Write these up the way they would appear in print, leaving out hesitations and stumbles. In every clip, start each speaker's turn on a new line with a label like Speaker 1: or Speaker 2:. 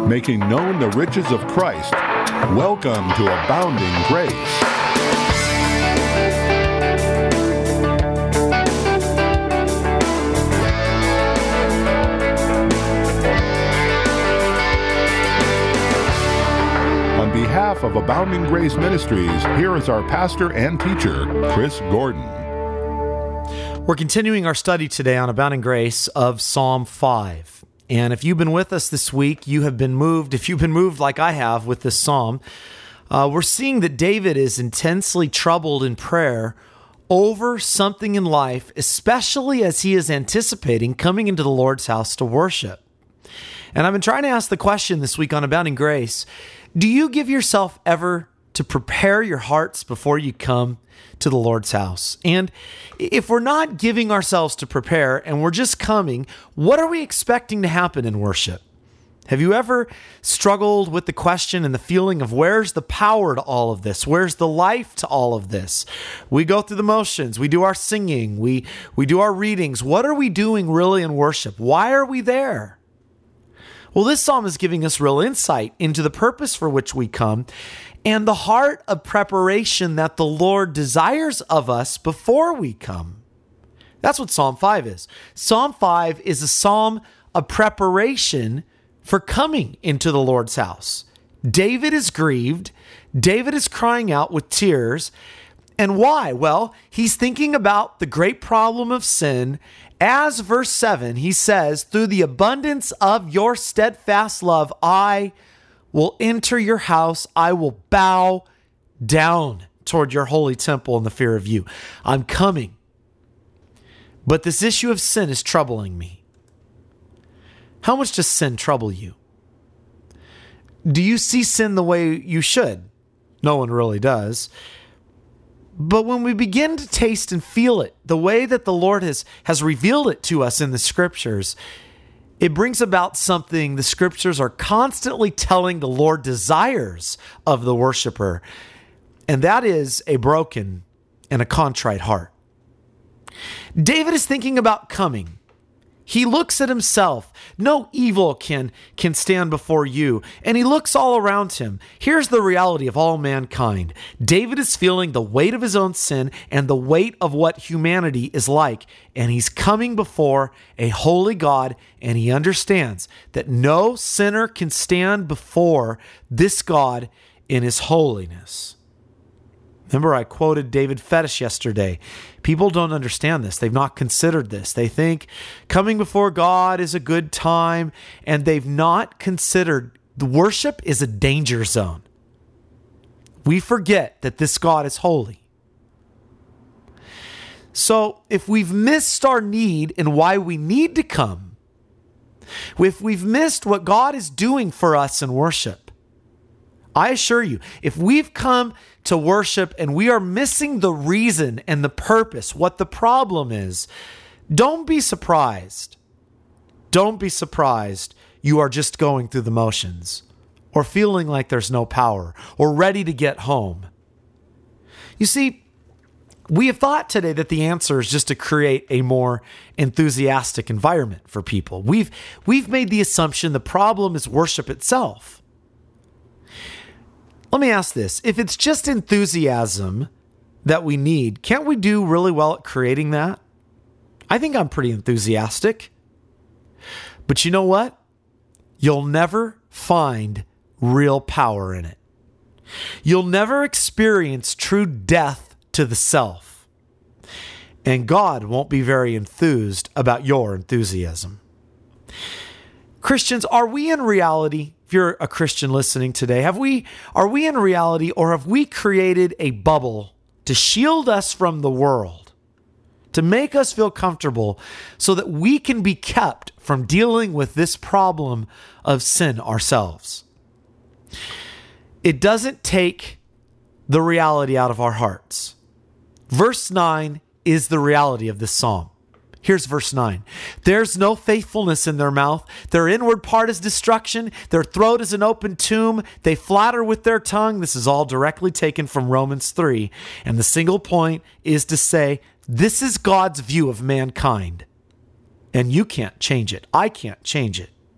Speaker 1: making known the riches of Christ. Welcome to Abounding Grace. On behalf of Abounding Grace Ministries, here is our pastor and teacher, Chris Gordon.
Speaker 2: We're continuing our study today on Abounding Grace of Psalm 5. And if you've been with us this week, you have been moved. If you've been moved like I have with this psalm, we're seeing that David is intensely troubled in prayer over something in life, especially as he is anticipating coming into the Lord's house to worship. And I've been trying to ask the question this week on Abounding Grace, do you give yourself ever to prepare your hearts before you come to the Lord's house? And if we're not giving ourselves to prepare and we're just coming, what are we expecting to happen in worship? Have you ever struggled with the question and the feeling of where's the power to all of this? Where's the life to all of this? We go through the motions. We do our singing. We do our readings. What are we doing really in worship? Why are we there? Well, this psalm is giving us real insight into the purpose for which we come and the heart of preparation that the Lord desires of us before we come. That's what Psalm 5 is. Psalm 5 is a psalm of preparation for coming into the Lord's house. David is grieved. David is crying out with tears. And why? Well, he's thinking about the great problem of sin. As verse 7, he says, through the abundance of your steadfast love, I will enter your house. I will bow down toward your holy temple in the fear of you. I'm coming. But this issue of sin is troubling me. How much does sin trouble you? Do you see sin the way you should? No one really does. But when we begin to taste and feel it, the way that the Lord has revealed it to us in the scriptures, it brings about something the scriptures are constantly telling the Lord desires of the worshiper, and that is a broken and a contrite heart. David is thinking about coming. He looks at himself. No evil can stand before you. And he looks all around him. Here's the reality of all mankind. David is feeling the weight of his own sin and the weight of what humanity is like. And he's coming before a holy God, and he understands that no sinner can stand before this God in his holiness. Remember, I quoted David Fetish yesterday. People don't understand this. They've not considered this. They think coming before God is a good time, and they've not considered the worship is a danger zone. We forget that this God is holy. So if we've missed our need and why we need to come, if we've missed what God is doing for us in worship, I assure you, if we've come to worship and we are missing the reason and the purpose, what the problem is, don't be surprised. Don't be surprised you are just going through the motions or feeling like there's no power or ready to get home. You see, we have thought today that the answer is just to create a more enthusiastic environment for people. We've made the assumption the problem is worship itself. Let me ask this. If it's just enthusiasm that we need, can't we do really well at creating that? I think I'm pretty enthusiastic. But you know what? You'll never find real power in it. You'll never experience true death to the self. And God won't be very enthused about your enthusiasm. Christians, are we in reality, if you're a Christian listening today, are we in reality, or have we created a bubble to shield us from the world, to make us feel comfortable so that we can be kept from dealing with this problem of sin ourselves? It doesn't take the reality out of our hearts. Verse 9 is the reality of this psalm. Here's verse 9. There's no faithfulness in their mouth. Their inward part is destruction. Their throat is an open tomb. They flatter with their tongue. This is all directly taken from Romans 3. And the single point is to say, this is God's view of mankind. And you can't change it. I can't change it.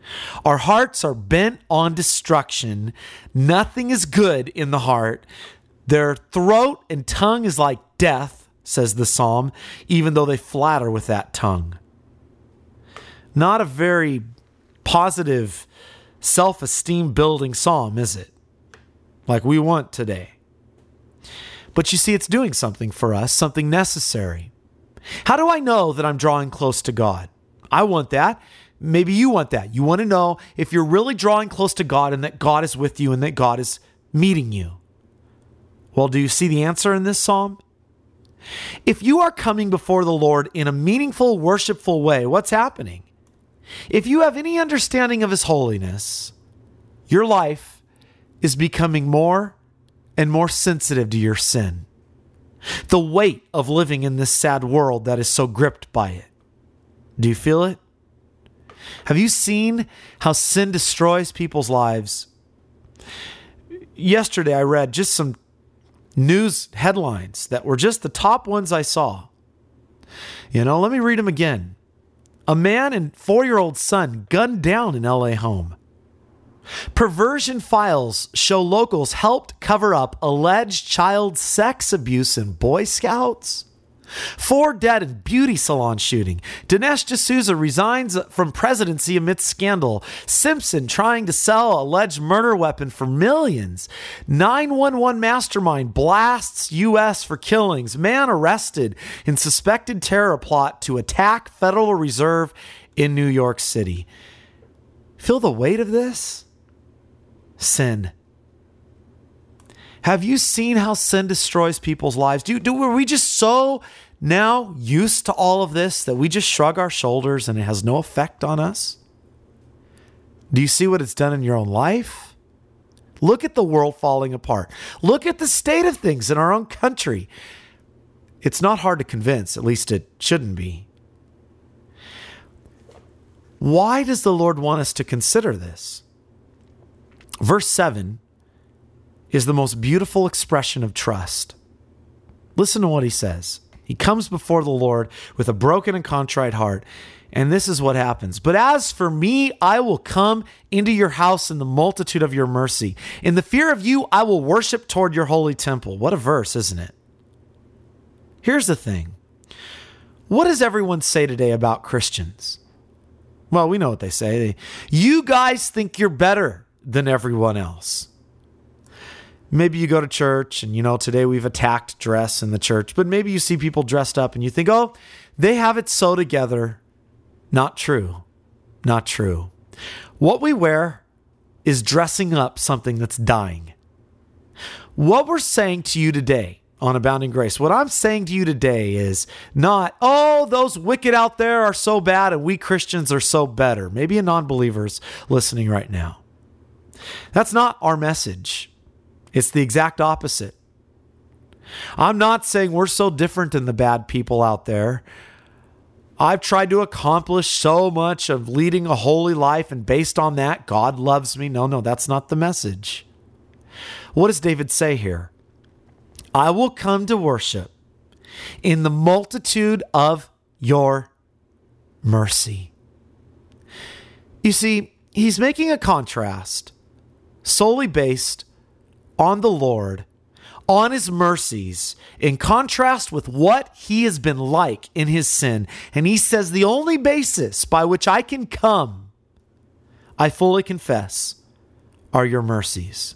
Speaker 2: Our hearts are bent on destruction. Nothing is good in the heart. Their throat and tongue is like death, says the psalm, even though they flatter with that tongue. Not a very positive, self-esteem building psalm, is it? Like we want today. But you see, it's doing something for us, something necessary. How do I know that I'm drawing close to God? I want that. Maybe you want that. You want to know if you're really drawing close to God and that God is with you and that God is meeting you. Well, do you see the answer in this psalm? If you are coming before the Lord in a meaningful, worshipful way, what's happening? If you have any understanding of His holiness, your life is becoming more and more sensitive to your sin. The weight of living in this sad world that is so gripped by it. Do you feel it? Have you seen how sin destroys people's lives? Yesterday, I read just some news headlines that were just the top ones I saw. Let me read them again. A man and 4-year-old son gunned down in LA home. Perversion files show locals helped cover up alleged child sex abuse in Boy Scouts. 4 dead in beauty salon shooting. Dinesh D'Souza resigns from presidency amidst scandal. Simpson trying to sell alleged murder weapon for millions. 911 mastermind blasts U.S. for killings. Man arrested in suspected terror plot to attack Federal Reserve in New York City. Feel the weight of this? Sin. Have you seen how sin destroys people's lives? Are we just so now used to all of this that we just shrug our shoulders and it has no effect on us? Do you see what it's done in your own life? Look at the world falling apart. Look at the state of things in our own country. It's not hard to convince, at least it shouldn't be. Why does the Lord want us to consider this? Verse 7 is the most beautiful expression of trust. Listen to what he says. He comes before the Lord with a broken and contrite heart, and this is what happens. But as for me, I will come into your house in the multitude of your mercy. In the fear of you, I will worship toward your holy temple. What a verse, isn't it? Here's the thing. What does everyone say today about Christians? Well, we know what they say. You guys think you're better than everyone else. Maybe you go to church and, today we've attacked dress in the church, but maybe you see people dressed up and you think, oh, they have it so together. Not true. Not true. What we wear is dressing up something that's dying. What we're saying to you today on Abounding Grace, what I'm saying to you today is not, oh, those wicked out there are so bad and we Christians are so better. Maybe a non-believer's listening right now. That's not our message. It's the exact opposite. I'm not saying we're so different than the bad people out there. I've tried to accomplish so much of leading a holy life, and based on that, God loves me. No, that's not the message. What does David say here? I will come to worship in the multitude of your mercy. You see, he's making a contrast solely based on the Lord, on his mercies, in contrast with what he has been like in his sin. And he says the only basis by which I can come, I fully confess, are your mercies.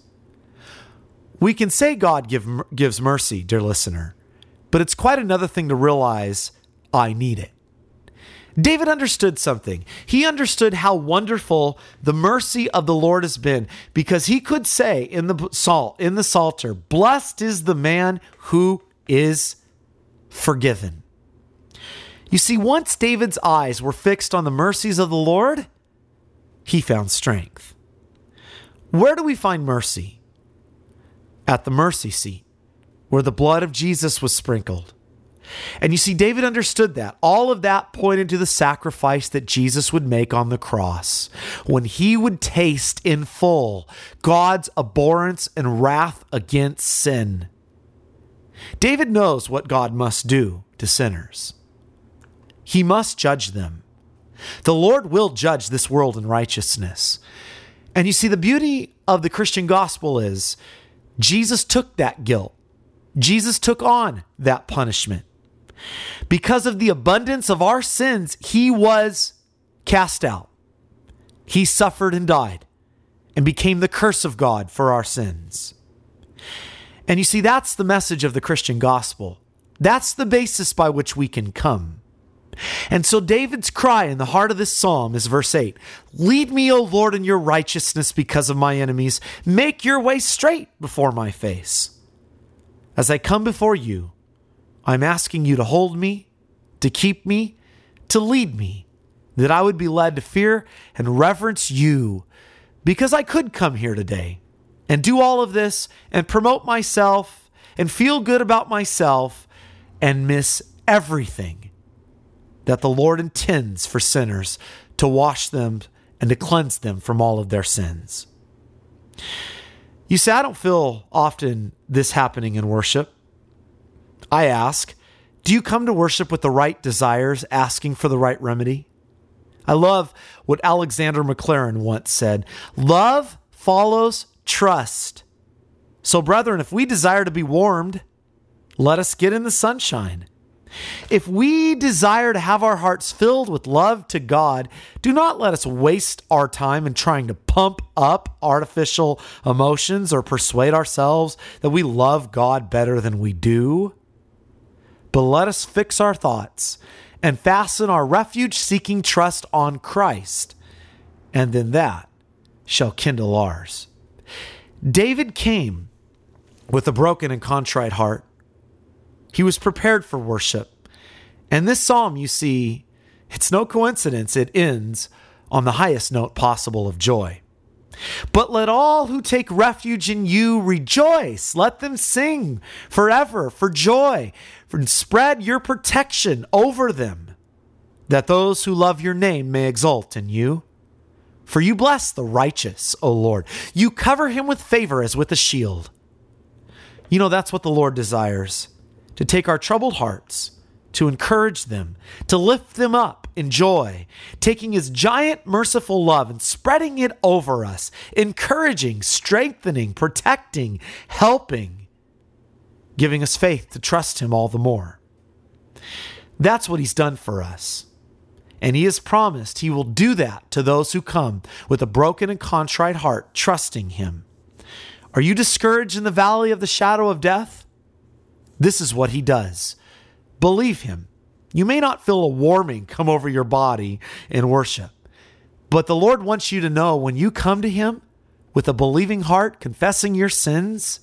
Speaker 2: We can say God gives mercy, dear listener, but it's quite another thing to realize I need it. David understood something. He understood how wonderful the mercy of the Lord has been, because he could say in the Psalter, blessed is the man who is forgiven. You see, once David's eyes were fixed on the mercies of the Lord, he found strength. Where do we find mercy? At the mercy seat, where the blood of Jesus was sprinkled. And you see, David understood that. All of that pointed to the sacrifice that Jesus would make on the cross, when he would taste in full God's abhorrence and wrath against sin. David knows what God must do to sinners. He must judge them. The Lord will judge this world in righteousness. And you see, the beauty of the Christian gospel is Jesus took that guilt. Jesus took on that punishment. Because of the abundance of our sins, he was cast out. He suffered and died and became the curse of God for our sins. And you see, that's the message of the Christian gospel. That's the basis by which we can come. And so David's cry in the heart of this psalm is verse 8. Lead me, O Lord, in your righteousness because of my enemies. Make your way straight before my face. As I come before you, I'm asking you to hold me, to keep me, to lead me, that I would be led to fear and reverence you, because I could come here today and do all of this and promote myself and feel good about myself and miss everything that the Lord intends for sinners, to wash them and to cleanse them from all of their sins. You say, I don't feel often this happening in worship. I ask, do you come to worship with the right desires, asking for the right remedy? I love what Alexander McLaren once said, love follows trust. So brethren, if we desire to be warmed, let us get in the sunshine. If we desire to have our hearts filled with love to God, do not let us waste our time in trying to pump up artificial emotions or persuade ourselves that we love God better than we do. But let us fix our thoughts and fasten our refuge-seeking trust on Christ, and then that shall kindle ours. David came with a broken and contrite heart. He was prepared for worship. And this psalm, you see, it's no coincidence it ends on the highest note possible of joy. But let all who take refuge in you rejoice. Let them sing forever for joy. And spread your protection over them, that those who love your name may exult in you. For you bless the righteous, O Lord. You cover him with favor as with a shield. You know, that's what the Lord desires, to take our troubled hearts, to encourage them, to lift them up in joy, taking his giant merciful love and spreading it over us, encouraging, strengthening, protecting, helping, giving us faith to trust him all the more. That's what he's done for us. And he has promised he will do that to those who come with a broken and contrite heart, trusting him. Are you discouraged in the valley of the shadow of death? This is what he does. Believe him. You may not feel a warming come over your body in worship, but the Lord wants you to know when you come to him with a believing heart, confessing your sins,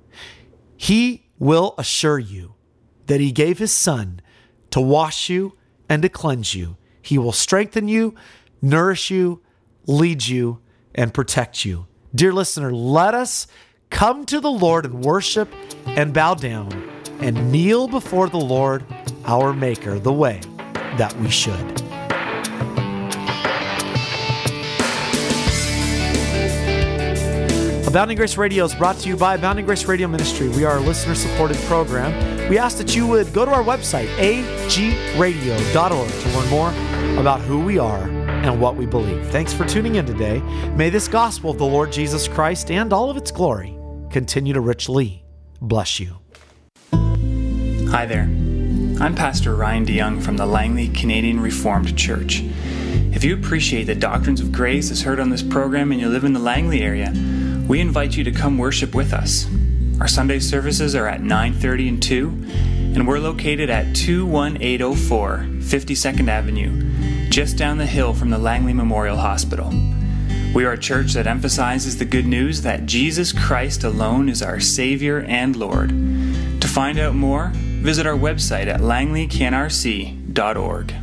Speaker 2: he will assure you that he gave his son to wash you and to cleanse you. He will strengthen you, nourish you, lead you, and protect you. Dear listener, let us come to the Lord and worship and bow down and kneel before the Lord, our Maker, the way that we should. Abounding Grace Radio is brought to you by Abounding Grace Radio Ministry. We are a listener-supported program. We ask that you would go to our website, agradio.org, to learn more about who we are and what we believe. Thanks for tuning in today. May this gospel of the Lord Jesus Christ and all of its glory continue to richly bless you.
Speaker 3: Hi there. I'm Pastor Ryan DeYoung from the Langley Canadian Reformed Church. If you appreciate the doctrines of grace as heard on this program and you live in the Langley area, we invite you to come worship with us. Our Sunday services are at 9:30 and 2, and we're located at 21804 52nd Avenue, just down the hill from the Langley Memorial Hospital. We are a church that emphasizes the good news that Jesus Christ alone is our Savior and Lord. To find out more, visit our website at langleycanrc.org.